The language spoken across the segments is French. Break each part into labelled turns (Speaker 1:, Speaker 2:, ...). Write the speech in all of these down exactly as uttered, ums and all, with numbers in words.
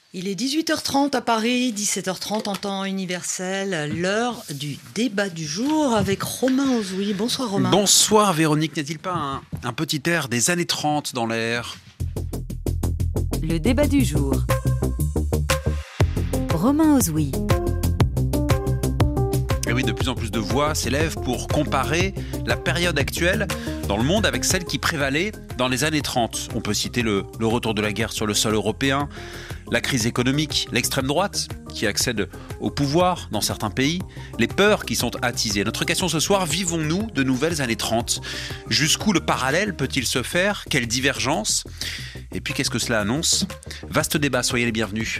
Speaker 1: Il est dix-huit heures trente à Paris, dix-sept heures trente en temps universel, l'heure du débat du jour avec Romain Ozoui. Bonsoir Romain.
Speaker 2: Bonsoir Véronique, n'y a-t-il pas un, un petit air des années trente dans l'air ?
Speaker 3: Le débat du jour. Romain Ozoui.
Speaker 2: Et oui, de plus en plus de voix s'élèvent pour comparer la période actuelle dans le monde avec celle qui prévalait dans les années trente. On peut citer le, le retour de la guerre sur le sol européen, la crise économique, l'extrême droite qui accède au pouvoir dans certains pays, les peurs qui sont attisées. Notre question ce soir, vivons-nous de nouvelles années trente ? Jusqu'où le parallèle peut-il se faire ? Quelle divergence ? Et puis qu'est-ce que cela annonce ? Vaste débat, soyez les bienvenus.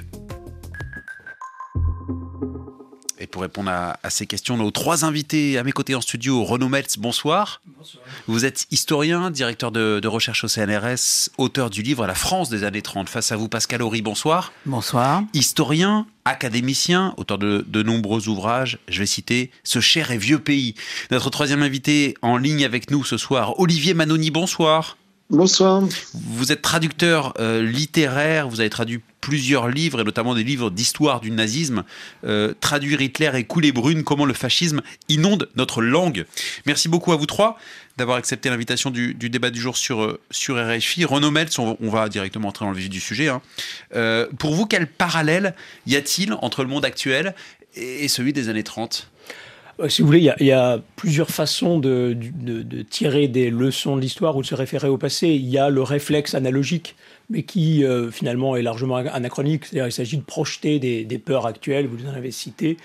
Speaker 2: Et pour répondre à, à ces questions, nos trois invités à mes côtés en studio. Renaud Meltz, bonsoir.
Speaker 4: Bonsoir.
Speaker 2: Vous êtes historien, directeur de, de recherche au C N R S, auteur du livre « La France des années trente ». Face à vous, Pascal Horry, bonsoir.
Speaker 4: Bonsoir.
Speaker 2: Historien, académicien, auteur de, de nombreux ouvrages. Je vais citer « Ce cher et vieux pays ». Notre troisième invité en ligne avec nous ce soir, Olivier Manoni, bonsoir.
Speaker 5: Bonsoir.
Speaker 2: Vous êtes traducteur euh, littéraire, vous avez traduit plusieurs livres, et notamment des livres d'histoire du nazisme, euh, Traduire Hitler et couler brune, comment le fascisme inonde notre langue. Merci beaucoup à vous trois d'avoir accepté l'invitation du, du débat du jour sur, sur R F I. Renaud Meltz, on, on va directement entrer dans le vif du sujet. Hein. Euh, pour vous, quel parallèle y a-t-il entre le monde actuel et, et celui des années trente ?
Speaker 4: Si vous voulez, il y a, il y a plusieurs façons de, de, de tirer des leçons de l'histoire ou de se référer au passé. Il y a le réflexe analogique, mais qui euh, finalement est largement anachronique. C'est-à-dire qu'il s'agit de projeter des, des peurs actuelles, vous en avez cité.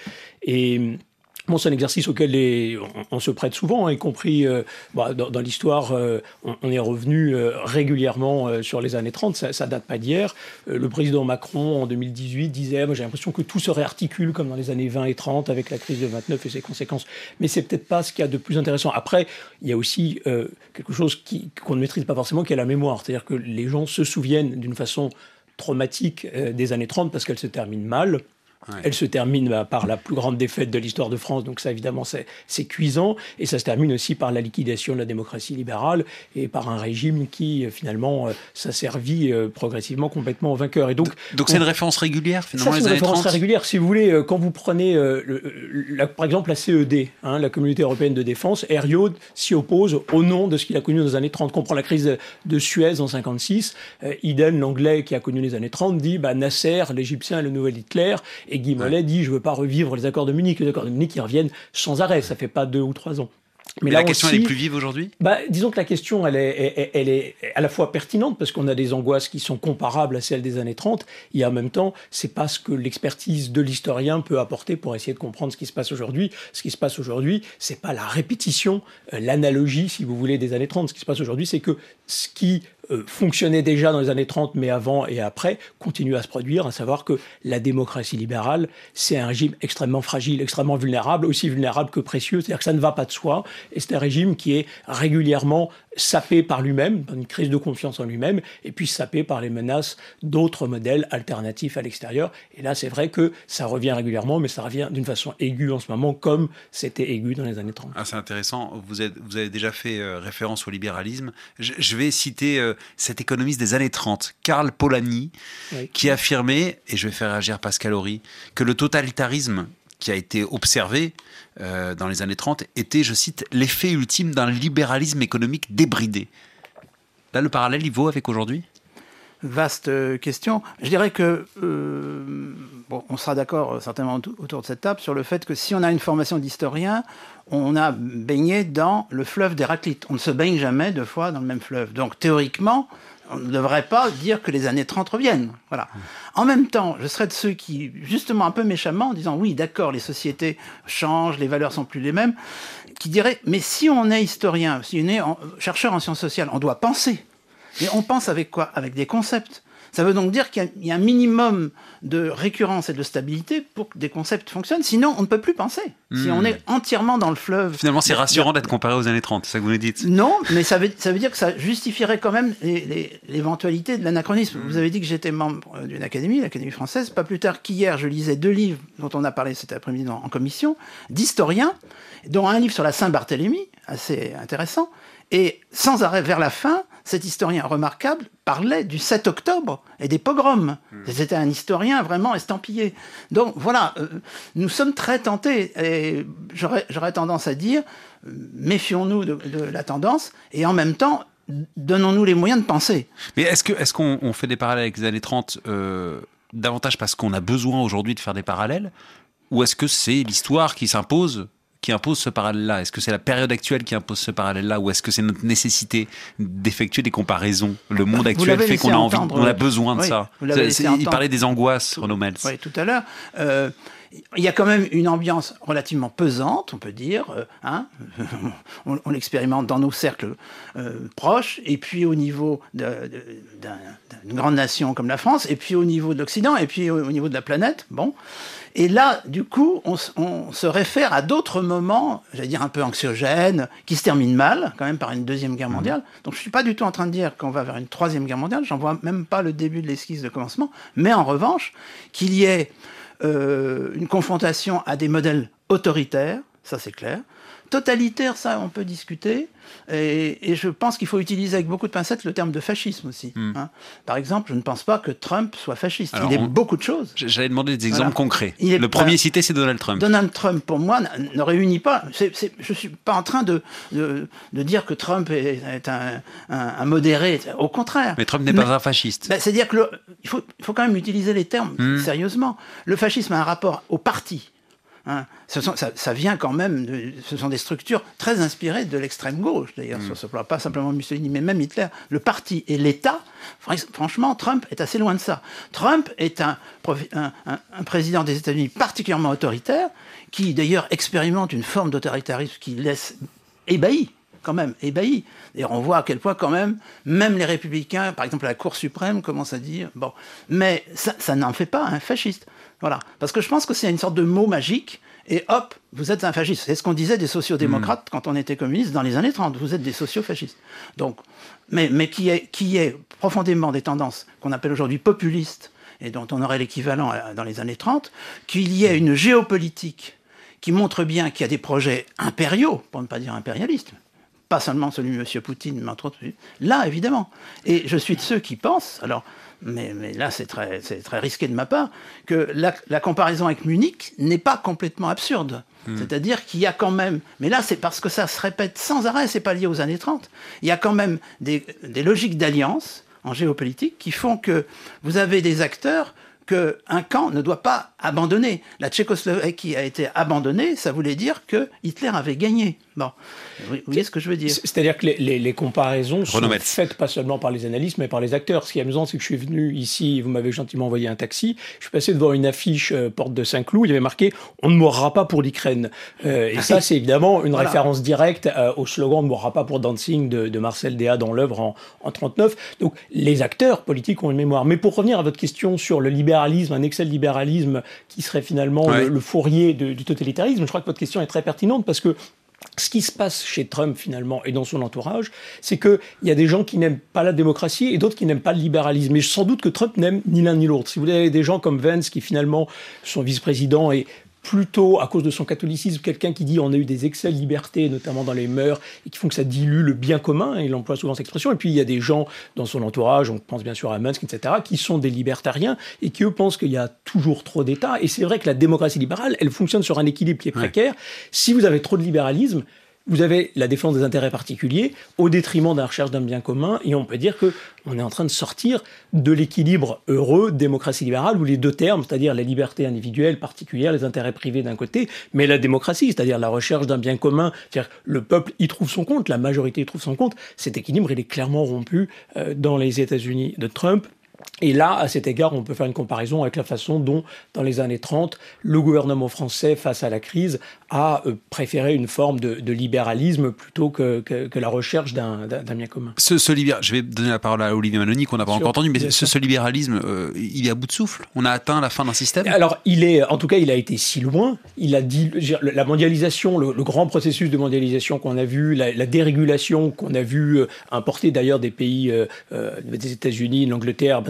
Speaker 4: Et bon, c'est un exercice auquel les, on, on se prête souvent, hein, y compris euh, bah, dans, dans l'histoire, euh, on, on est revenu euh, régulièrement euh, sur les années trente, ça, ça date pas d'hier. Euh, le président Macron, en deux mille dix-huit, disait « J'ai l'impression que tout se réarticule comme dans les années vingt et trente avec la crise de vingt-neuf et ses conséquences ». Mais c'est peut-être pas ce qu'il y a de plus intéressant. Après, il y a aussi euh, quelque chose qui, qu'on ne maîtrise pas forcément, qui est la mémoire. C'est-à-dire que les gens se souviennent d'une façon traumatique euh, des années trente parce qu'elles se terminent mal. Ouais. Elle se termine bah, par la plus grande défaite de l'histoire de France, donc ça évidemment c'est, c'est cuisant, et ça se termine aussi par la liquidation de la démocratie libérale et par un régime qui finalement euh, s'asservit euh, progressivement complètement au vainqueur. Et donc,
Speaker 2: donc c'est on... une référence régulière finalement.
Speaker 4: Ça, c'est
Speaker 2: les
Speaker 4: une
Speaker 2: années
Speaker 4: référence
Speaker 2: trente.
Speaker 4: très régulière. Si vous voulez, euh, quand vous prenez euh, le, la, par exemple la C E D, hein, la Communauté européenne de défense, Herriot s'y oppose au nom de ce qu'il a connu dans les années trente. Quand on prend la crise de Suez en cinquante-six, euh, Eden, l'anglais qui a connu les années trente, dit bah, Nasser, l'Égyptien est le nouvel Hitler, et Guy Mollet ouais. dit je ne veux pas revivre les accords de Munich. Les accords de Munich, ils reviennent sans arrêt. Ça ne fait pas deux ou trois ans.
Speaker 2: Mais, Mais là, la question, aussi, elle est plus vive aujourd'hui ?
Speaker 4: bah, Disons que la question, elle est, elle, elle est à la fois pertinente, parce qu'on a des angoisses qui sont comparables à celles des années trente, et en même temps, c'est pas ce que l'expertise de l'historien peut apporter pour essayer de comprendre ce qui se passe aujourd'hui. Ce qui se passe aujourd'hui, c'est pas la répétition, euh, l'analogie, si vous voulez, des années trente. Ce qui se passe aujourd'hui, c'est que ce qui euh, fonctionnait déjà dans les années trente, mais avant et après, continue à se produire, à savoir que la démocratie libérale, c'est un régime extrêmement fragile, extrêmement vulnérable, aussi vulnérable que précieux, c'est-à-dire que ça ne va pas de soi, et c'est un régime qui est régulièrement sapé par lui-même, dans une crise de confiance en lui-même, et puis sapé par les menaces d'autres modèles alternatifs à l'extérieur. Et là, c'est vrai que ça revient régulièrement, mais ça revient d'une façon aiguë en ce moment, comme c'était aigu dans les années trente.
Speaker 2: Ah, c'est intéressant. Vous, êtes, vous avez déjà fait euh, référence au libéralisme. Je, je vais citer euh, cet économiste des années trente, Karl Polanyi, oui. qui affirmait, et je vais faire réagir Pascal Horry, que le totalitarisme qui a été observé euh, dans les années trente était, je cite, l'effet ultime d'un libéralisme économique débridé. Là, le parallèle, il vaut avec aujourd'hui ?
Speaker 5: Vaste question. Je dirais que, euh, bon, on sera d'accord certainement autour de cette table sur le fait que si on a une formation d'historien, on a baigné dans le fleuve d'Héraclite. On ne se baigne jamais deux fois dans le même fleuve. Donc, théoriquement, on ne devrait pas dire que les années trente reviennent. Voilà. En même temps, je serais de ceux qui, justement un peu méchamment, en disant oui, d'accord, les sociétés changent, les valeurs sont plus les mêmes, qui diraient, mais si on est historien, si on est en, chercheur en sciences sociales, on doit penser. Mais on pense avec quoi ? Avec des concepts. Ça veut donc dire qu'il y a, il y a un minimum de récurrence et de stabilité pour que des concepts fonctionnent. Sinon, on ne peut plus penser. Mmh. Si on est entièrement dans le fleuve...
Speaker 2: Finalement, c'est rassurant d'être comparé aux années trente, c'est ça que vous nous dites ?
Speaker 5: Non, mais ça veut, ça veut dire que ça justifierait quand même les, les, l'éventualité de l'anachronisme. Mmh. Vous avez dit que j'étais membre d'une académie, l'Académie française. Pas plus tard qu'hier, je lisais deux livres dont on a parlé cet après-midi en commission, d'historiens, dont un livre sur la Saint-Barthélemy, assez intéressant, et sans arrêt vers la fin, cet historien remarquable parlait du sept octobre et des pogroms. Mmh. C'était un historien vraiment estampillé. Donc voilà, euh, nous sommes très tentés. Et j'aurais, j'aurais tendance à dire, euh, méfions-nous de, de la tendance et en même temps, donnons-nous les moyens de penser.
Speaker 2: Mais est-ce, que, est-ce qu'on on fait des parallèles avec les années trente euh, davantage parce qu'on a besoin aujourd'hui de faire des parallèles, ou est-ce que c'est l'histoire qui s'impose, qui impose ce parallèle-là? Est-ce que c'est la période actuelle qui impose ce parallèle-là, ou est-ce que c'est notre nécessité d'effectuer des comparaisons? Le monde actuel fait qu'on a envie, on a besoin de
Speaker 5: oui,
Speaker 2: ça.
Speaker 5: C'est,
Speaker 2: il parlait des angoisses, Renaud Mels.
Speaker 5: Oui, tout à l'heure. Euh, il y a quand même une ambiance relativement pesante, on peut dire. Euh, hein on, on l'expérimente dans nos cercles euh, proches, et puis au niveau de, de, d'un, d'une grande nation comme la France, et puis au niveau de l'Occident, et puis au, au niveau de la planète. Bon. Et là, du coup, on, on se réfère à d'autres moments, j'allais dire un peu anxiogènes, qui se terminent mal, quand même par une deuxième guerre mondiale. Donc je ne suis pas du tout en train de dire qu'on va vers une troisième guerre mondiale, j'en vois même pas le début de l'esquisse de commencement, mais en revanche, qu'il y ait euh, une confrontation à des modèles autoritaires, ça c'est clair. Totalitaire, ça on peut discuter, et, et je pense qu'il faut utiliser avec beaucoup de pincettes le terme de fascisme aussi. Mm. Hein. Par exemple, je ne pense pas que Trump soit fasciste. Alors, il est on... beaucoup de choses.
Speaker 2: J'allais demander des exemples voilà. concrets.
Speaker 5: Il est
Speaker 2: le premier cité, c'est Donald Trump.
Speaker 5: Donald Trump, pour moi, ne réunit pas... C'est, c'est, je ne suis pas en train de, de, de dire que Trump est, est un, un, un modéré, au contraire.
Speaker 2: Mais Trump n'est
Speaker 5: Mais,
Speaker 2: pas un fasciste.
Speaker 5: Ben, c'est-à-dire qu'il faut, il faut quand même utiliser les termes mm. sérieusement. Le fascisme a un rapport au parti. Hein, ce sont, ça, ça vient quand même, de, ce sont des structures très inspirées de l'extrême gauche, d'ailleurs, mmh. sur ce plan, pas simplement Mussolini, mais même Hitler. Le parti et l'État, franchement, Trump est assez loin de ça. Trump est un, un, un, un président des États-Unis particulièrement autoritaire, qui d'ailleurs expérimente une forme d'autoritarisme qui laisse ébahi, quand même, ébahi. D'ailleurs, on voit à quel point, quand même, même les républicains, par exemple la Cour suprême, commencent à dire, bon, mais ça, ça n'en fait pas un fasciste. Voilà. Parce que je pense que c'est une sorte de mot magique, et hop, vous êtes un fasciste. C'est ce qu'on disait des sociodémocrates mmh. quand on était communiste dans les années trente. Vous êtes des sociofascistes. Donc, mais, mais qui est, qui est profondément des tendances qu'on appelle aujourd'hui populistes, et dont on aurait l'équivalent dans les années trente, qu'il y ait une géopolitique qui montre bien qu'il y a des projets impériaux, pour ne pas dire impérialistes, pas seulement celui de M. Poutine, mais entre autres. Là, évidemment. Et je suis de ceux qui pensent, alors, mais, mais là, c'est très, c'est très risqué de ma part, que la, la comparaison avec Munich n'est pas complètement absurde. Mmh. C'est-à-dire qu'il y a quand même, mais là, c'est parce que ça se répète sans arrêt, c'est pas lié aux années trente, il y a quand même des, des logiques d'alliance en géopolitique qui font que vous avez des acteurs qu'un camp ne doit pas abandonner. La Tchécoslovaquie a été abandonnée, ça voulait dire que Hitler avait gagné. Bon, vous voyez ce que je veux dire?
Speaker 4: C'est-à-dire que les, les, les comparaisons sont faites pas seulement par les analystes, mais par les acteurs. Ce qui est amusant, c'est que je suis venu ici, vous m'avez gentiment envoyé un taxi, je suis passé devant une affiche euh, porte de Saint-Cloud, il y avait marqué « On ne mourra pas pour l'Ukraine euh, ». Et ça, c'est évidemment une voilà. référence directe euh, au slogan « On ne mourra pas pour Danzig » de, de Marcel Déat dans l'œuvre en, en trente-neuf. Donc, les acteurs politiques ont une mémoire. Mais pour revenir à votre question sur le libéralisme, un excès de libéralisme qui serait finalement ouais. le, le fourrier de, du totalitarisme, je crois que votre question est très pertinente parce que ce qui se passe chez Trump, finalement, et dans son entourage, c'est qu'il y a des gens qui n'aiment pas la démocratie et d'autres qui n'aiment pas le libéralisme. Et sans doute que Trump n'aime ni l'un ni l'autre. Si vous avez des gens comme Vance, qui finalement, son vice-président, est plutôt, à cause de son catholicisme, quelqu'un qui dit on a eu des excès de liberté, notamment dans les mœurs, et qui font que ça dilue le bien commun, et il emploie souvent cette expression. Et puis il y a des gens dans son entourage, on pense bien sûr à Musk, et cetera, qui sont des libertariens, et qui eux pensent qu'il y a toujours trop d'État. Et c'est vrai que la démocratie libérale, elle fonctionne sur un équilibre qui est précaire. Ouais. Si vous avez trop de libéralisme, vous avez la défense des intérêts particuliers au détriment de la recherche d'un bien commun, et on peut dire qu'on est en train de sortir de l'équilibre heureux démocratie libérale, où les deux termes, c'est-à-dire la liberté individuelle particulière, les intérêts privés d'un côté, mais la démocratie, c'est-à-dire la recherche d'un bien commun, c'est-à-dire le peuple y trouve son compte, la majorité y trouve son compte, cet équilibre, il est clairement rompu euh, dans les États-Unis de Trump. Et là, à cet égard, on peut faire une comparaison avec la façon dont, dans les années trente, le gouvernement français, face à la crise, a euh, préféré une forme de, de libéralisme plutôt que, que, que la recherche d'un, d'un bien commun.
Speaker 2: Ce, ce libér... Je vais donner la parole à Olivier Manoni, qu'on n'a pas encore entendu, mais ce, ce libéralisme, euh, il est à bout de souffle. On a atteint la fin d'un système.
Speaker 4: Alors, il est, en tout cas, il a été si loin. Il a dit, la mondialisation, le, le grand processus de mondialisation qu'on a vu, la, la dérégulation qu'on a vu euh, importer d'ailleurs des pays, euh, euh, des États-Unis, de l'Angleterre,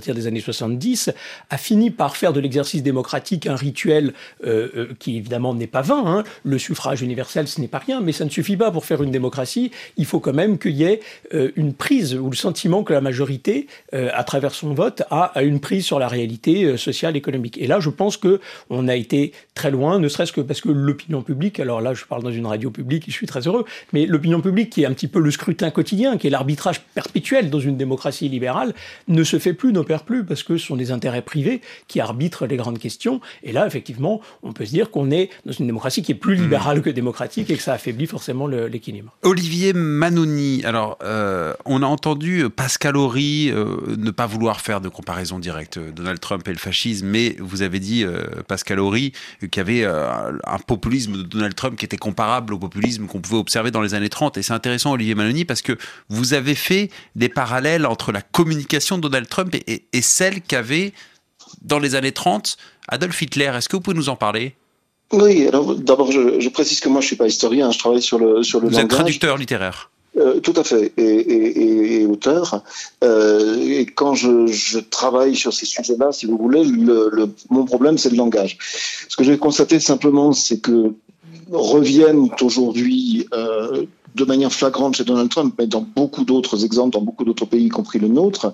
Speaker 4: partir des années soixante-dix, a fini par faire de l'exercice démocratique un rituel euh, euh, qui évidemment n'est pas vain. Hein. Le suffrage universel, ce n'est pas rien, mais ça ne suffit pas pour faire une démocratie. Il faut quand même qu'il y ait euh, une prise ou le sentiment que la majorité, euh, à travers son vote, a, a une prise sur la réalité euh, sociale, économique. Et là, je pense qu'on a été très loin, ne serait-ce que parce que l'opinion publique, alors là, je parle dans une radio publique, je suis très heureux, mais l'opinion publique, qui est un petit peu le scrutin quotidien, qui est l'arbitrage perpétuel dans une démocratie libérale, ne se fait plus, n'opère plus, parce que ce sont des intérêts privés qui arbitrent les grandes questions. Et là, effectivement, on peut se dire qu'on est dans une démocratie qui est plus libérale mmh. que démocratique et que ça affaiblit forcément le, l'équilibre.
Speaker 2: Olivier Manoni, alors euh, on a entendu Pascal Horry euh, ne pas vouloir faire de comparaison directe Donald Trump et le fascisme, mais vous avez dit, euh, Pascal Horry, qu'il y avait euh, un populisme de Donald Trump qui était comparable au populisme qu'on pouvait observer dans les années trente. Et c'est intéressant, Olivier Manoni, parce que vous avez fait des parallèles entre la communication de Donald Trump et, et, et celle qu'avait, dans les années trente, Adolf Hitler. Est-ce que vous pouvez nous en parler ?
Speaker 6: Oui, alors d'abord, je, je précise que moi, je ne suis pas historien, je travaille sur le, sur le
Speaker 2: vous
Speaker 6: langage.
Speaker 2: Vous êtes traducteur littéraire.
Speaker 6: Euh, tout à fait, et, et, et, et auteur. Euh, et quand je, je travaille sur ces sujets-là, si vous voulez, le, le, mon problème, c'est le langage. Ce que j'ai constaté simplement, c'est que reviennent aujourd'hui euh, de manière flagrante chez Donald Trump, mais dans beaucoup d'autres exemples, dans beaucoup d'autres pays, y compris le nôtre,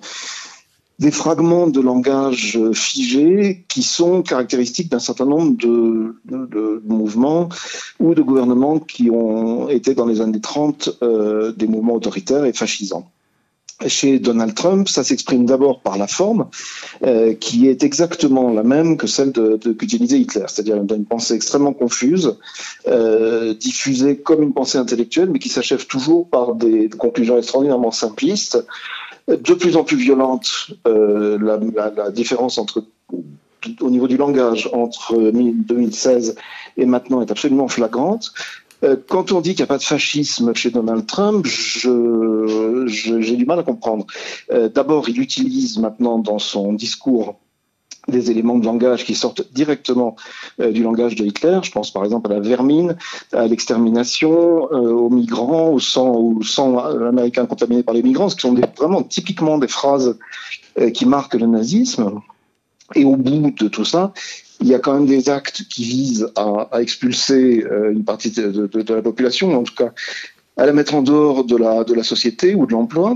Speaker 6: des fragments de langage figés qui sont caractéristiques d'un certain nombre de, de, de mouvements ou de gouvernements qui ont été dans les années trente euh, des mouvements autoritaires et fascisants. Chez Donald Trump, ça s'exprime d'abord par la forme, euh, qui est exactement la même que celle de, de, qu'utilisait Hitler, c'est-à-dire une pensée extrêmement confuse, euh, diffusée comme une pensée intellectuelle, mais qui s'achève toujours par des conclusions extraordinairement simplistes, de plus en plus violentes. Euh, la, la, la différence entre, au niveau du langage entre deux mille seize et maintenant est absolument flagrante. Quand on dit qu'il n'y a pas de fascisme chez Donald Trump, je, je, j'ai du mal à comprendre. Euh, d'abord, il utilise maintenant dans son discours des éléments de langage qui sortent directement euh, du langage de Hitler. Je pense par exemple à la vermine, à l'extermination, euh, aux migrants, au sang, au sang américain contaminé par les migrants, ce qui sont des, vraiment typiquement des phrases euh, qui marquent le nazisme. Et au bout de tout ça, il y a quand même des actes qui visent à, à expulser euh, une partie de, de, de la population, en tout cas à la mettre en dehors de la, de la société ou de l'emploi,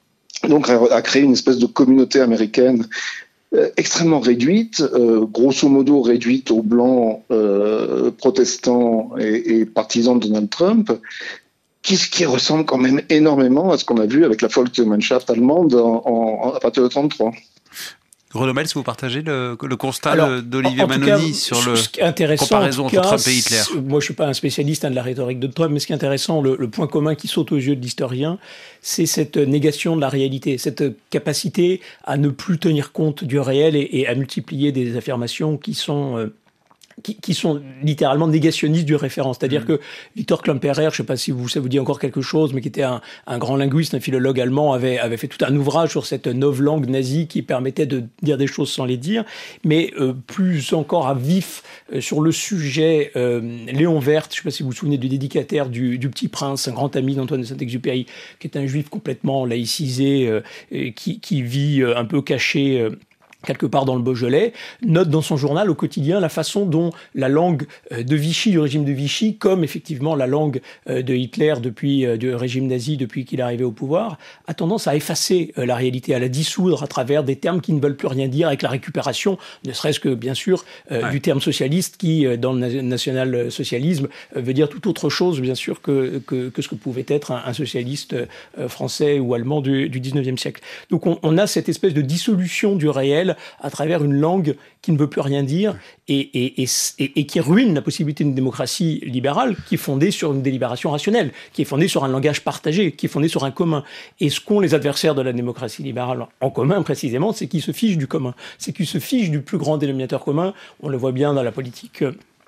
Speaker 6: donc à, à créer une espèce de communauté américaine euh, extrêmement réduite, euh, grosso modo réduite aux blancs euh, protestants et, et partisans de Donald Trump, qui, qui ressemble quand même énormément à ce qu'on a vu avec la Volksgemeinschaft allemande en, en, à partir de trente-trois.
Speaker 2: Renaud Mels, vous partagez le, le constat
Speaker 4: Alors,
Speaker 2: d'Olivier
Speaker 4: en, en
Speaker 2: Manoni
Speaker 4: cas,
Speaker 2: sur le
Speaker 4: ce qui est intéressant,
Speaker 2: comparaison
Speaker 4: en tout cas,
Speaker 2: entre Trump et Hitler?
Speaker 4: Moi, je ne suis pas un spécialiste hein, de la rhétorique de Trump, mais ce qui est intéressant, le, le point commun qui saute aux yeux de l'historien, c'est cette négation de la réalité, cette capacité à ne plus tenir compte du réel et, et à multiplier des affirmations qui sont... Euh, Qui, qui sont littéralement négationnistes du référent. C'est-à-dire mmh. que Victor Klemperer, je ne sais pas si vous, ça vous dit encore quelque chose, mais qui était un, un grand linguiste, un philologue allemand, avait, avait fait tout un ouvrage sur cette novlangue nazie qui permettait de dire des choses sans les dire. Mais euh, plus encore à vif euh, sur le sujet, euh, Léon Werth, je ne sais pas si vous vous souvenez du dédicataire du, du Petit Prince, un grand ami d'Antoine de Saint-Exupéry, qui est un juif complètement laïcisé, euh, qui, qui vit euh, un peu caché... Euh, quelque part dans le Beaujolais, note dans son journal au quotidien la façon dont la langue de Vichy, du régime de Vichy, comme effectivement la langue de Hitler depuis du régime nazi depuis qu'il est arrivé au pouvoir, a tendance à effacer la réalité, à la dissoudre à travers des termes qui ne veulent plus rien dire, avec la récupération, ne serait-ce que bien sûr ouais. du terme socialiste qui, dans le national-socialisme, veut dire tout autre chose bien sûr que, que, que ce que pouvait être un, un socialiste français ou allemand du, du dix-neuvième siècle. Donc on, on a cette espèce de dissolution du réel à travers une langue qui ne veut plus rien dire et, et, et, et, et qui ruine la possibilité d'une démocratie libérale qui est fondée sur une délibération rationnelle, qui est fondée sur un langage partagé, qui est fondée sur un commun. Et ce qu'ont les adversaires de la démocratie libérale en commun, précisément, c'est qu'ils se fichent du commun. C'est qu'ils se fichent du plus grand dénominateur commun. On le voit bien dans la politique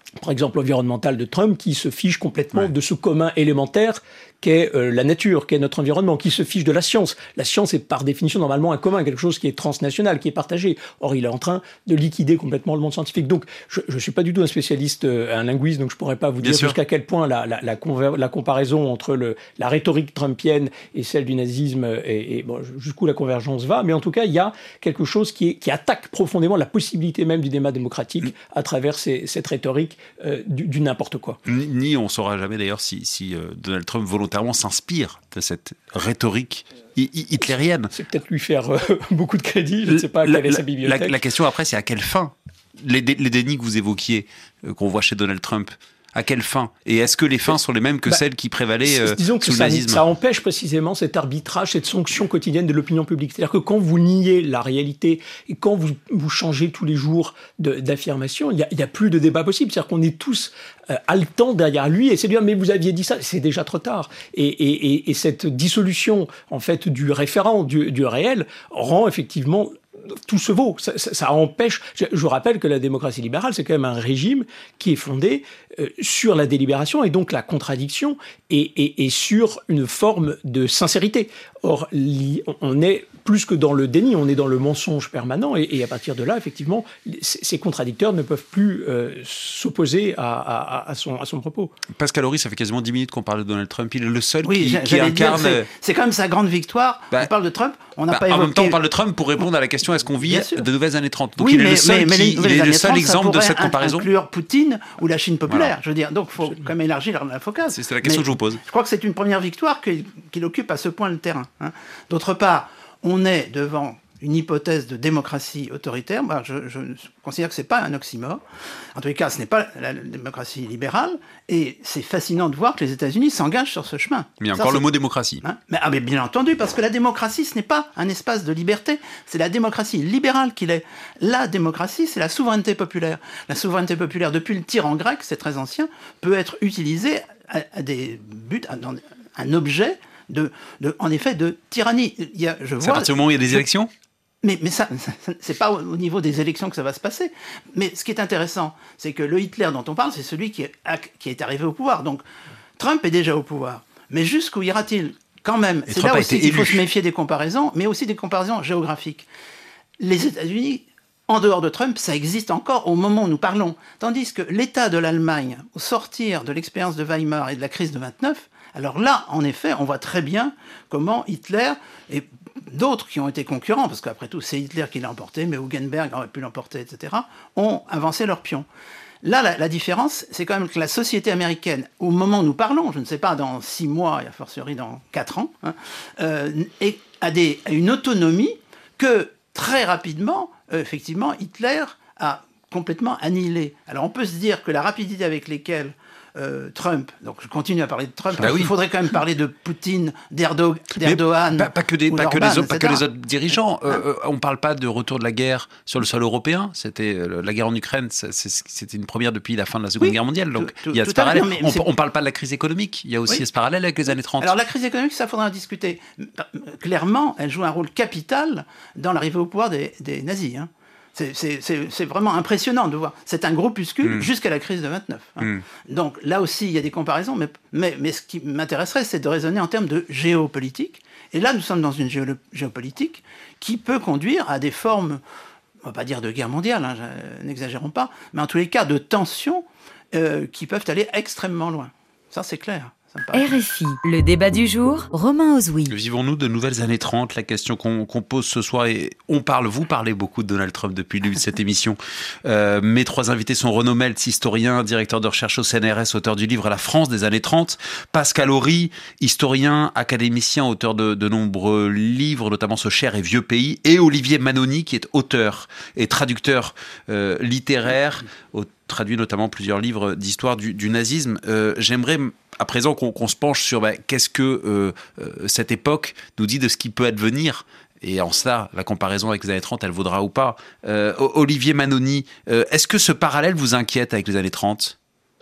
Speaker 4: par exemple environnemental de Trump, qui se fiche complètement ouais. de ce commun élémentaire qu'est euh, la nature, qu'est notre environnement, qui se fiche de la science. La science est par définition normalement un commun, quelque chose qui est transnational, qui est partagé. Or, il est en train de liquider complètement le monde scientifique. Donc, je ne suis pas du tout un spécialiste, euh, un linguiste, donc je ne pourrais pas vous
Speaker 2: Bien
Speaker 4: dire
Speaker 2: sûr.
Speaker 4: jusqu'à quel point la, la, la, conver- la comparaison entre le, la rhétorique trumpienne et celle du nazisme, et, et bon, jusqu'où la convergence va. Mais en tout cas, il y a quelque chose qui, est, qui attaque profondément la possibilité même du débat démocratique mmh. à travers ces, cette rhétorique euh, du, du n'importe quoi.
Speaker 2: Ni, ni on ne saura jamais d'ailleurs si, si euh, Donald Trump volontairement s'inspire de cette rhétorique hitlérienne.
Speaker 4: C'est peut-être lui faire euh, beaucoup de crédit, je ne sais pas quelle est sa bibliothèque.
Speaker 2: La, la question après, c'est à quelle fin ? Les, dé, les dénis que vous évoquiez, euh, qu'on voit chez Donald Trump, à quelle fin ? Et est-ce que les fins sont les mêmes que bah, celles qui prévalaient euh,
Speaker 4: disons que
Speaker 2: sous
Speaker 4: ça,
Speaker 2: le nazisme ?
Speaker 4: Ça empêche précisément cet arbitrage, cette sanction quotidienne de l'opinion publique. C'est-à-dire que quand vous niez la réalité et quand vous, vous changez tous les jours de, d'affirmation, il n'y a, a plus de débat possible. C'est-à-dire qu'on est tous euh, haletants derrière lui et c'est dire mais vous aviez dit ça, c'est déjà trop tard. Et, et, et, et cette dissolution en fait du référent, du, du réel, rend effectivement tout se vaut. Ça, ça, ça empêche. Je, je rappelle que la démocratie libérale, c'est quand même un régime qui est fondé euh, sur la délibération et donc la contradiction et, et, et sur une forme de sincérité. Or, li, on est plus que dans le déni, on est dans le mensonge permanent et, et à partir de là, effectivement, ces contradicteurs ne peuvent plus euh, s'opposer à, à, à, son, à son propos.
Speaker 2: Pascal Horry, ça fait quasiment dix minutes qu'on parle de Donald Trump. Il est le seul
Speaker 5: oui,
Speaker 2: qui, qui incarne...
Speaker 5: Dire, c'est, c'est quand même sa grande victoire.
Speaker 2: Bah,
Speaker 5: on parle de Trump, on n'a
Speaker 2: bah,
Speaker 5: pas évoqué...
Speaker 2: En même temps, on parle de Trump pour répondre à la question est-ce qu'on vit de nouvelles années trente. Donc
Speaker 5: oui,
Speaker 2: il est
Speaker 5: mais,
Speaker 2: le seul,
Speaker 5: mais,
Speaker 2: qui,
Speaker 5: mais
Speaker 2: il est le seul
Speaker 5: trente,
Speaker 2: exemple de cette comparaison.
Speaker 5: Inclure Poutine ou la Chine populaire. Voilà. Je veux dire, donc il faut
Speaker 4: Absolument.
Speaker 5: quand même élargir la focale.
Speaker 2: C'est, c'est la question
Speaker 5: mais
Speaker 2: que je vous pose.
Speaker 5: Je crois que c'est une première victoire qu'il, qu'il occupe à ce point le terrain. Hein. D'autre part, on est devant une hypothèse de démocratie autoritaire. Moi, je, je considère que ce n'est pas un oxymore. En tous les cas, ce n'est pas la démocratie libérale. Et c'est fascinant de voir que les États-Unis s'engagent sur ce chemin.
Speaker 2: Mais il y a
Speaker 5: Ça,
Speaker 2: encore
Speaker 5: c'est...
Speaker 2: le mot démocratie.
Speaker 5: Hein mais, ah, mais bien entendu, parce que la démocratie, ce n'est pas un espace de liberté. C'est la démocratie libérale qu'il est. La démocratie, c'est la souveraineté populaire. La souveraineté populaire, depuis le tyran grec, c'est très ancien, peut être utilisée à, à des buts, à, dans un objet de, de, en effet, de tyrannie. Il y a, je vois,
Speaker 2: c'est à partir du moment où il y a des élections ?
Speaker 5: Mais, mais ça, ça c'est pas au niveau des élections que ça va se passer. Mais ce qui est intéressant, c'est que le Hitler dont on parle, c'est celui qui est, qui est arrivé au pouvoir. Donc, Trump est déjà au pouvoir. Mais jusqu'où ira-t-il ? Quand même,
Speaker 2: et
Speaker 5: c'est
Speaker 2: Trump
Speaker 5: là aussi qu'il
Speaker 2: élu.
Speaker 5: faut se méfier des comparaisons, mais aussi des comparaisons géographiques. Les États-Unis, en dehors de Trump, ça existe encore au moment où nous parlons. Tandis que l'état de l'Allemagne, au sortir de l'expérience de Weimar et de la crise de vingt-neuf, alors là, en effet, on voit très bien comment Hitler et d'autres qui ont été concurrents, parce qu'après tout, c'est Hitler qui l'a emporté, mais Hugenberg aurait pu l'emporter, et cetera, ont avancé leur pion. Là, la, la différence, c'est quand même que la société américaine, au moment où nous parlons, je ne sais pas, dans six mois, et a fortiori dans quatre ans, hein, euh, est, a, des, a une autonomie que, très rapidement, euh, effectivement, Hitler a complètement annihilée. Alors, on peut se dire que la rapidité avec laquelle Euh, Trump, donc je continue à parler de Trump,
Speaker 2: bah
Speaker 5: parce
Speaker 2: oui.
Speaker 5: qu'il faudrait quand même parler de Poutine, d'Erdo- d'Erdogan.
Speaker 2: Pas, pas, que, des, pas, que, les autres, pas que les autres dirigeants.
Speaker 5: Hein
Speaker 2: euh, on ne parle pas de retour de la guerre sur le sol européen. C'était euh, la guerre en Ukraine, c'est, c'était une première depuis la fin de la Seconde
Speaker 5: oui,
Speaker 2: Guerre mondiale. Donc
Speaker 5: tout,
Speaker 2: il y a
Speaker 5: tout
Speaker 2: ce parallèle.
Speaker 5: Non,
Speaker 2: on ne parle pas de la crise économique. Il y a aussi oui. ce parallèle avec les années trente.
Speaker 5: Alors la crise économique, ça faudra en discuter. Clairement, elle joue un rôle capital dans l'arrivée au pouvoir des, des nazis. Hein. C'est, c'est, c'est, c'est vraiment impressionnant de voir. C'est un groupuscule mmh. jusqu'à la crise de vingt-neuf. Hein. Mmh. Donc là aussi, il y a des comparaisons, mais, mais, mais ce qui m'intéresserait, c'est de raisonner en termes de géopolitique. Et là, nous sommes dans une géo- géopolitique qui peut conduire à des formes, on ne va pas dire de guerre mondiale, hein, n'exagérons pas, mais en tous les cas de tensions euh, qui peuvent aller extrêmement loin. Ça, c'est clair.
Speaker 3: R F I, le débat du jour, Romain Ozoui.
Speaker 2: Vivons-nous de nouvelles années trente ? La question qu'on, qu'on pose ce soir, et on parle, vous parlez beaucoup de Donald Trump depuis le début de cette émission. Euh, mes trois invités sont Renaud Meltz, historien, directeur de recherche au C N R S, auteur du livre La France des années trente. Pascal Horry, historien, académicien, auteur de, de nombreux livres, notamment Ce cher et vieux pays. Et Olivier Manoni, qui est auteur et traducteur euh, littéraire, au, traduit notamment plusieurs livres d'histoire du, du nazisme. Euh, j'aimerais à présent qu'on, qu'on se penche sur bah, qu'est-ce que euh, euh, cette époque nous dit de ce qui peut advenir. Et en cela, la comparaison avec les années trente, elle vaudra ou pas. Euh, Olivier Manoni, euh, est-ce que ce parallèle vous inquiète avec les années trente ?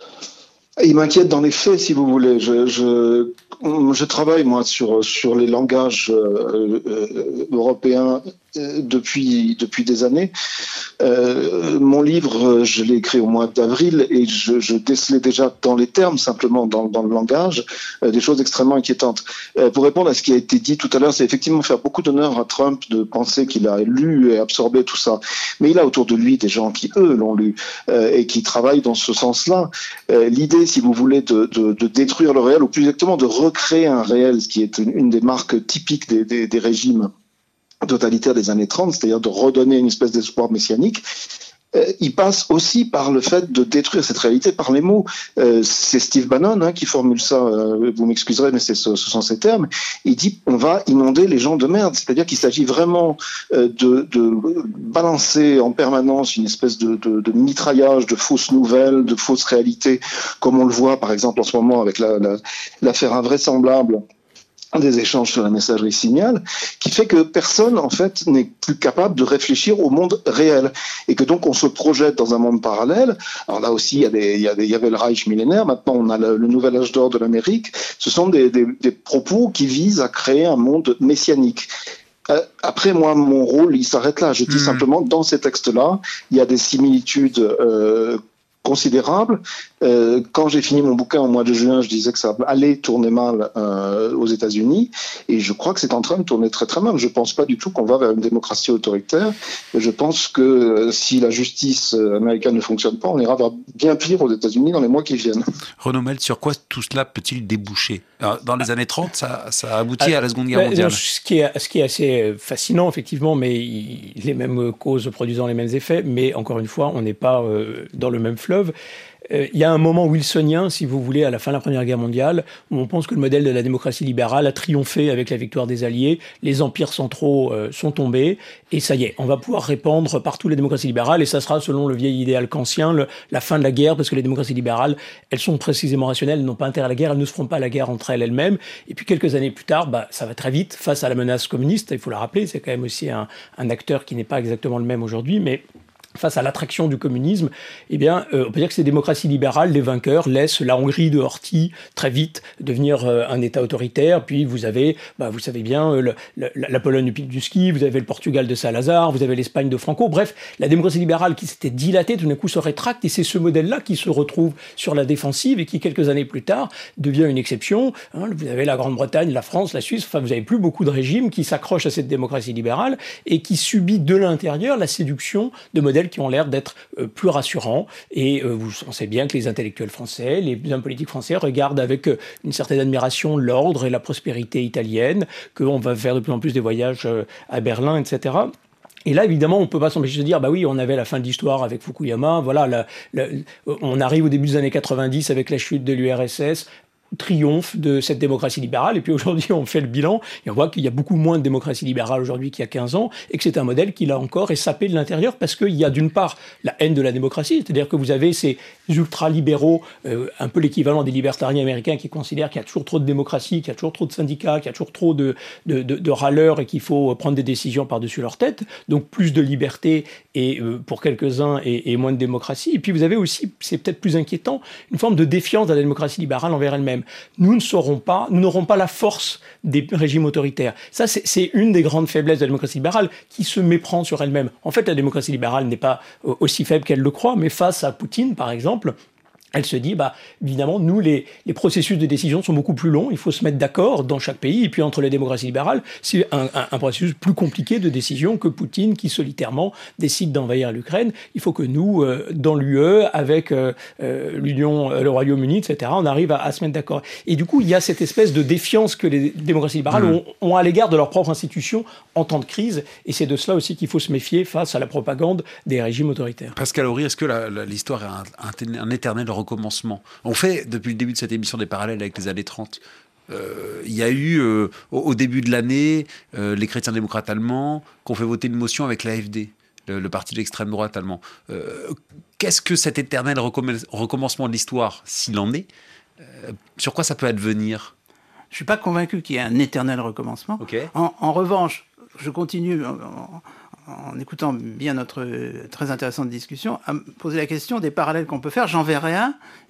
Speaker 6: Il m'inquiète dans les faits, si vous voulez. Je, je, je travaille, moi, sur, sur les langages euh, euh, européens euh, depuis, depuis des années. Euh, mon livre, je l'ai écrit au mois d'avril et je, je décelais déjà dans les termes, simplement dans, dans le langage, euh, des choses extrêmement inquiétantes. Euh, pour répondre à ce qui a été dit tout à l'heure, c'est effectivement faire beaucoup d'honneur à Trump de penser qu'il a lu et absorbé tout ça. Mais il a autour de lui des gens qui, eux, l'ont lu euh, et qui travaillent dans ce sens-là. Euh, l'idée, si vous voulez, de, de, de détruire le réel, ou plus exactement de recréer un réel, ce qui est une, une des marques typiques des, des, des régimes totalitaire des années trente, c'est-à-dire de redonner une espèce d'espoir messianique, euh, il passe aussi par le fait de détruire cette réalité par les mots. Euh, c'est Steve Bannon hein, qui formule ça, euh, vous m'excuserez, mais c'est, ce, ce sont ces termes. Il dit on va inonder les gens de merde, c'est-à-dire qu'il s'agit vraiment euh, de, de balancer en permanence une espèce de, de, de mitraillage de fausses nouvelles, de fausses réalités, comme on le voit par exemple en ce moment avec la, la, l'affaire invraisemblable des échanges sur la messagerie Signal, qui fait que personne, en fait, n'est plus capable de réfléchir au monde réel. Et que donc, on se projette dans un monde parallèle. Alors là aussi, il y a des, il y a des, il y avait le Reich millénaire. Maintenant, on a le, le nouvel âge d'or de l'Amérique. Ce sont des, des, des propos qui visent à créer un monde messianique. Euh, après, moi, mon rôle, il s'arrête là. Je dis mmh. simplement, dans ces textes-là, il y a des similitudes euh, considérable. Euh, quand j'ai fini mon bouquin au mois de juin, je disais que ça allait tourner mal euh, aux États-Unis, et je crois que c'est en train de tourner très très mal. Je pense pas du tout qu'on va vers une démocratie autoritaire. Je pense que euh, si la justice américaine ne fonctionne pas, on ira vers bien pire aux États-Unis dans les mois qui viennent.
Speaker 2: Renaud Mel, sur quoi tout cela peut-il déboucher ? Alors, dans les années trente, ça, ça a abouti à la Seconde Guerre mondiale.
Speaker 4: Ce qui est, ce qui est assez fascinant, effectivement, mais il, les mêmes causes produisant les mêmes effets, mais encore une fois, on n'est pas euh, dans le même fleuve. Euh, il y a un moment wilsonien, si vous voulez, à la fin de la Première Guerre mondiale, où on pense que le modèle de la démocratie libérale a triomphé avec la victoire des Alliés, les empires centraux euh, sont tombés, et ça y est, on va pouvoir répandre partout la démocratie libérale, et ça sera, selon le vieil idéal kantien, le, la fin de la guerre, parce que les démocraties libérales, elles sont précisément rationnelles, elles n'ont pas intérêt à la guerre, elles ne se feront pas la guerre entre elles elles-mêmes. Et puis quelques années plus tard, bah, ça va très vite, face à la menace communiste, il faut le rappeler, c'est quand même aussi un, un acteur qui n'est pas exactement le même aujourd'hui, mais face à l'attraction du communisme, eh bien, euh, on peut dire que ces démocraties libérales, les vainqueurs, laissent la Hongrie de Horthy très vite devenir euh, un État autoritaire. Puis vous avez, bah, vous savez bien, euh, le, le, la Pologne de Piłsudski, vous avez le Portugal de Salazar, vous avez l'Espagne de Franco. Bref, la démocratie libérale qui s'était dilatée, tout d'un coup se rétracte, et c'est ce modèle-là qui se retrouve sur la défensive et qui, quelques années plus tard, devient une exception. Hein, vous avez la Grande-Bretagne, la France, la Suisse, enfin, vous n'avez plus beaucoup de régimes qui s'accrochent à cette démocratie libérale et qui subit de l'intérieur la séduction de modèles qui ont l'air d'être euh, plus rassurants. Et euh, vous on sait bien que les intellectuels français, les hommes politiques français regardent avec euh, une certaine admiration l'ordre et la prospérité italienne, qu'on va faire de plus en plus des voyages euh, à Berlin, et cetera. Et là, évidemment, on ne peut pas s'empêcher de se dire, bah oui, on avait la fin de l'histoire avec Fukuyama, voilà, la, la, on arrive au début des années quatre-vingt-dix avec la chute de l'U R S S, triomphe de cette démocratie libérale, et puis aujourd'hui on fait le bilan et on voit qu'il y a beaucoup moins de démocratie libérale aujourd'hui qu'il y a quinze ans, et que c'est un modèle qui là encore est sapé de l'intérieur, parce qu'il y a d'une part la haine de la démocratie, c'est-à-dire que vous avez ces ultra-libéraux, euh, un peu l'équivalent des libertariens américains, qui considèrent qu'il y a toujours trop de démocratie, qu'il y a toujours trop de syndicats, qu'il y a toujours trop de, de, de, de râleurs, et qu'il faut prendre des décisions par-dessus leur tête, donc plus de liberté et euh, pour quelques-uns et, et moins de démocratie. Et puis vous avez aussi, c'est peut-être plus inquiétant, une forme de défiance de la démocratie libérale envers elle-même. Nous ne saurons pas, nous n'aurons pas la force des régimes autoritaires. Ça, c'est, c'est une des grandes faiblesses de la démocratie libérale, qui se méprend sur elle-même. En fait, la démocratie libérale n'est pas aussi faible qu'elle le croit, mais face à Poutine, par exemple, elle se dit, bah, évidemment, nous, les, les processus de décision sont beaucoup plus longs, il faut se mettre d'accord dans chaque pays, et puis entre les démocraties libérales, c'est un, un, un processus plus compliqué de décision que Poutine, qui solitairement décide d'envahir l'Ukraine. Il faut que nous, euh, dans l'U E, avec euh, euh, l'Union, euh, le Royaume-Uni, et cetera, on arrive à, à se mettre d'accord. Et du coup, il y a cette espèce de défiance que les démocraties libérales mmh. ont, ont à l'égard de leurs propres institutions en temps de crise, et c'est de cela aussi qu'il faut se méfier face à la propagande des régimes autoritaires.
Speaker 2: Pascal Horry, est-ce que la, la, l'histoire est un, un, un éternel recommencement. On fait, depuis le début de cette émission, des parallèles avec les années trente. Euh, il y a eu, euh, au, au début de l'année, euh, les chrétiens démocrates allemands qui ont fait voter une motion avec l'A F D, le, le parti de l'extrême droite allemand. Euh, qu'est-ce que cet éternel recomm- recommencement de l'histoire, s'il en est, euh, sur quoi ça peut advenir ?
Speaker 5: Je ne suis pas convaincu qu'il y ait un éternel recommencement.
Speaker 2: Okay.
Speaker 5: En, en revanche, je continue... En, en, en écoutant bien notre très intéressante discussion, à me poser la question des parallèles qu'on peut faire. J'en verrai un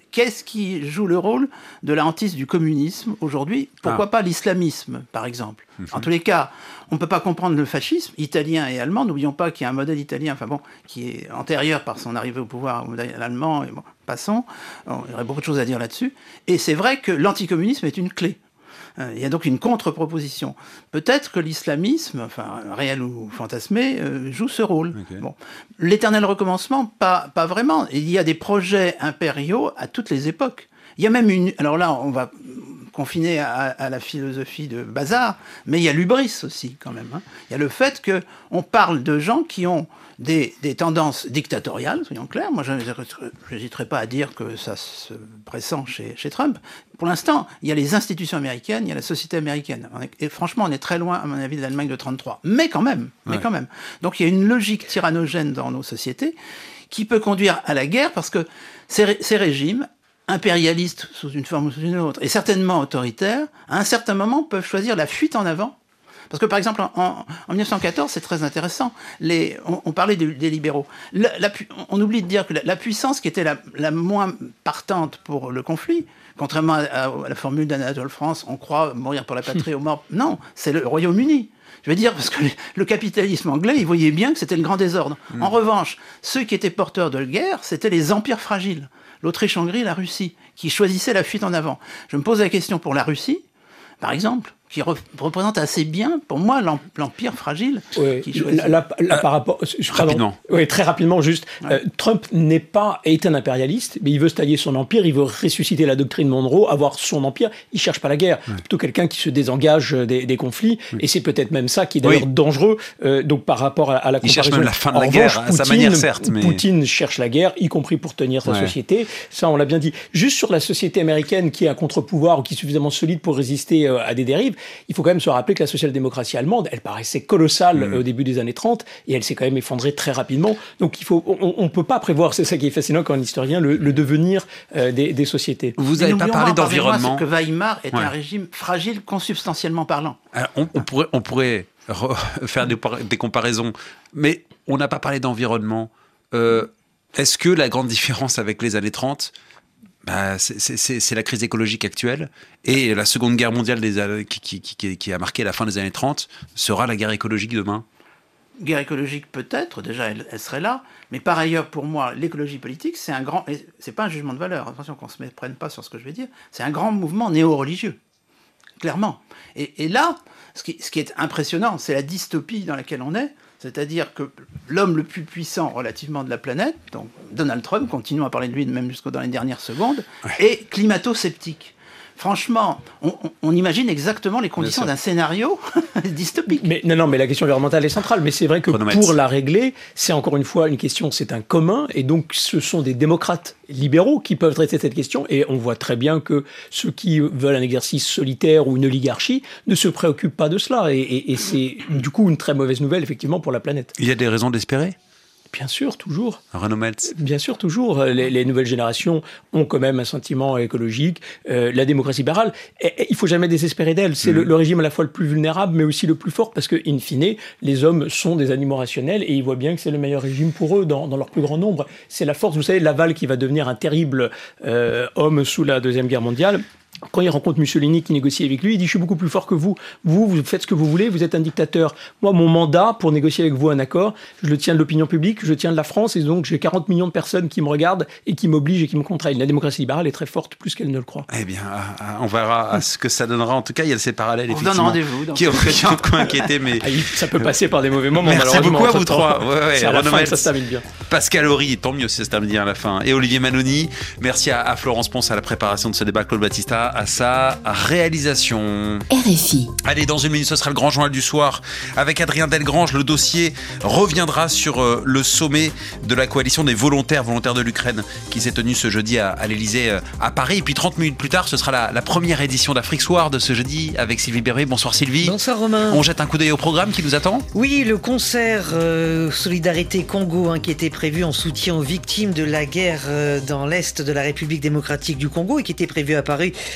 Speaker 5: qu'est-ce qui joue le rôle de la hantise du communisme aujourd'hui? Pourquoi ah. pas l'islamisme, par exemple? mmh. En tous les cas, on ne peut pas comprendre le fascisme italien et allemand. N'oublions pas qu'il y a un modèle italien, enfin bon, qui est antérieur par son arrivée au pouvoir au modèle allemand. Et bon, passons, il y aurait beaucoup de choses à dire là-dessus. Et c'est vrai que l'anticommunisme est une clé. Il y a donc une contre-proposition. Peut-être que l'islamisme, enfin réel ou fantasmé, euh, joue ce rôle. Okay. Bon. L'éternel recommencement, pas, pas vraiment. Il y a des projets impériaux à toutes les époques. Il y a même une... Alors là, on va confiner à, à la philosophie de Bazard, mais il y a l'hubris aussi, quand même. Hein. Il y a le fait qu'on parle de gens qui ont des, des tendances dictatoriales, soyons clairs. Moi, je n'hésiterai pas à dire que ça se pressent chez, chez Trump. Pour l'instant, il y a les institutions américaines, il y a la société américaine. Et franchement, on est très loin, à mon avis, de l'Allemagne de trente-trois. Mais quand même, ouais. mais quand même. Donc il y a une logique tyrannogène dans nos sociétés qui peut conduire à la guerre, parce que ces, ces régimes impérialistes sous une forme ou sous une autre, et certainement autoritaires, à un certain moment peuvent choisir la fuite en avant. Parce que par exemple, en, en, en dix-neuf cent quatorze, c'est très intéressant, les, on, on parlait des, des libéraux. La, la, on oublie de dire que la, la puissance qui était la, la moins partante pour le conflit, contrairement à, à, à la formule d'Anatole France, on croit mourir pour la patrie ou mort, non, c'est le Royaume-Uni. Je veux dire, parce que le capitalisme anglais, il voyait bien que c'était le grand désordre. Mmh. En revanche, ceux qui étaient porteurs de guerre, c'était les empires fragiles. L'Autriche-Hongrie, la Russie, qui choisissaient la fuite en avant. Je me pose la question pour la Russie, par exemple, qui re- représente assez bien, pour moi, l'em- l'empire fragile.
Speaker 4: Oui,
Speaker 5: qui choisit...
Speaker 4: là, là, là, par rapport, je,
Speaker 2: rapidement.
Speaker 4: Oui, très rapidement, juste. Ouais. Euh, Trump n'est pas est un impérialiste, mais il veut staller son empire, il veut ressusciter la doctrine Monroe, avoir son empire. Il cherche pas la guerre. Ouais. C'est plutôt quelqu'un qui se désengage des, des conflits, oui. et c'est peut-être même ça qui est d'ailleurs oui. dangereux. Euh, donc par rapport à, à la comparaison.
Speaker 2: Il cherche même la fin de
Speaker 4: en
Speaker 2: la
Speaker 4: revanche,
Speaker 2: guerre,
Speaker 4: Poutine,
Speaker 2: à sa manière certes. Mais...
Speaker 4: Poutine cherche la guerre, y compris pour tenir sa ouais. société. Ça, on l'a bien dit. Juste sur la société américaine qui est un contre-pouvoir ou qui est suffisamment solide pour résister euh, à des dérives, il faut quand même se rappeler que la social-démocratie allemande, elle paraissait colossale mmh. au début des années trente, et elle s'est quand même effondrée très rapidement. Donc il faut, on ne peut pas prévoir, c'est ça qui est fascinant quand un historien, le, le devenir euh, des, des sociétés.
Speaker 2: Vous n'avez pas parlé d'environnement.
Speaker 5: C'est que Weimar était ouais. un régime fragile, consubstantiellement parlant.
Speaker 2: Alors, on, on pourrait, on pourrait re- faire des, des comparaisons, mais on n'a pas parlé d'environnement. Euh, est-ce que la grande différence avec les années trente, bah, c'est, c'est, c'est la crise écologique actuelle, et la Seconde Guerre mondiale des, qui, qui, qui, qui a marqué la fin des années trente sera la guerre écologique demain?
Speaker 5: Guerre écologique peut-être, déjà elle, elle serait là, mais par ailleurs pour moi l'écologie politique c'est un grand, c'est pas un jugement de valeur, attention qu'on se méprenne pas sur ce que je vais dire, c'est un grand mouvement néo-religieux, clairement. Et, et là, ce qui, ce qui est impressionnant, c'est la dystopie dans laquelle on est. C'est-à-dire que l'homme le plus puissant relativement de la planète, donc Donald Trump, continuons à parler de lui même jusqu'aux dans les dernières secondes, ouais. est climato-sceptique. Franchement, on, on imagine exactement les conditions d'un scénario dystopique.
Speaker 4: Mais, non, non, mais la question environnementale est centrale. Mais c'est vrai que pour la régler, c'est encore une fois une question, c'est un commun. Et donc, ce sont des démocrates libéraux qui peuvent traiter cette question. Et on voit très bien que ceux qui veulent un exercice solitaire ou une oligarchie ne se préoccupent pas de cela. Et, et, et c'est du coup une très mauvaise nouvelle, effectivement, pour la planète.
Speaker 2: Il y a des raisons d'espérer ?
Speaker 4: Bien sûr, toujours.
Speaker 2: Renaud Meltz.
Speaker 4: Bien sûr, toujours. Les, les nouvelles générations ont quand même un sentiment écologique. Euh, la démocratie libérale, et, et, il ne faut jamais désespérer d'elle. C'est mmh. le, le régime à la fois le plus vulnérable, mais aussi le plus fort, parce que, in fine, les hommes sont des animaux rationnels et ils voient bien que c'est le meilleur régime pour eux, dans, dans leur plus grand nombre. C'est la force, vous savez, Laval qui va devenir un terrible euh, homme sous la Deuxième Guerre mondiale. Quand il rencontre Mussolini qui négocie avec lui, il dit « Je suis beaucoup plus fort que vous. Vous, vous faites ce que vous voulez, vous êtes un dictateur. Moi, mon mandat pour négocier avec vous un accord, je le tiens de l'opinion publique, je le tiens de la France, et donc j'ai quarante millions de personnes qui me regardent et qui m'obligent et qui me contraignent. La démocratie libérale est très forte, plus qu'elle ne le croit. »
Speaker 2: Eh bien, on verra à ce que ça donnera. En tout cas, il y a ces parallèles,
Speaker 5: on
Speaker 2: effectivement.
Speaker 5: On donne rendez-vous.
Speaker 2: Qui ont un peu inquiété, mais...
Speaker 4: Ça peut passer par des mauvais moments,
Speaker 2: Merci
Speaker 4: malheureusement.
Speaker 2: Merci beaucoup à vous trois. Ouais, ouais,
Speaker 4: c'est à la fin que ça se termine bien.
Speaker 2: Pascal Horry, tant mieux si ça se termine bien à la fin. Et Olivier Manoni. Merci à, à Florence Ponce à la préparation de ce débat, Claude Battista à sa réalisation.
Speaker 3: R F I.
Speaker 2: Allez, dans une minute, ce sera le grand journal du soir avec Adrien Delgrange. Le dossier reviendra sur euh, le sommet de la coalition des volontaires, volontaires de l'Ukraine, qui s'est tenu ce jeudi à, à l'Elysée euh, à Paris. Et puis trente minutes plus tard, ce sera la, la première édition d'Afrique Soir de ce jeudi avec Sylvie Berruet. Bonsoir Sylvie.
Speaker 1: Bonsoir Romain.
Speaker 2: On jette un coup d'œil au programme qui nous attend.
Speaker 1: Oui, le concert euh, Solidarité Congo hein, qui était prévu en soutien aux victimes de la guerre euh, dans l'Est de la République démocratique du Congo et qui était prévu à Paris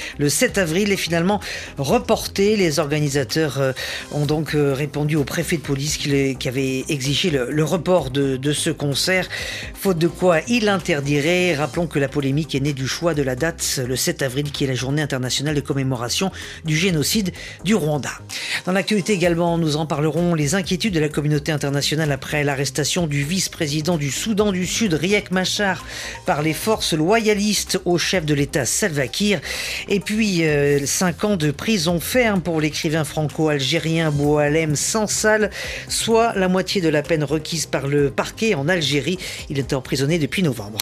Speaker 1: le sept avril est finalement reporté. Les organisateurs ont donc répondu au préfet de police qui, qui avait exigé le, le report de, de ce concert, faute de quoi il l'interdirait. Rappelons que la polémique est née du choix de la date, le sept avril, qui est la journée internationale de commémoration du génocide du Rwanda. Dans l'actualité également, nous en parlerons, les inquiétudes de la communauté internationale après l'arrestation du vice-président du Soudan du Sud, Riek Machar, par les forces loyalistes au chef de l'État Salva Kiir. Et puis, euh, cinq ans de prison ferme pour l'écrivain franco-algérien Boualem Sansal, soit la moitié de la peine requise par le parquet en Algérie. Il était emprisonné depuis novembre.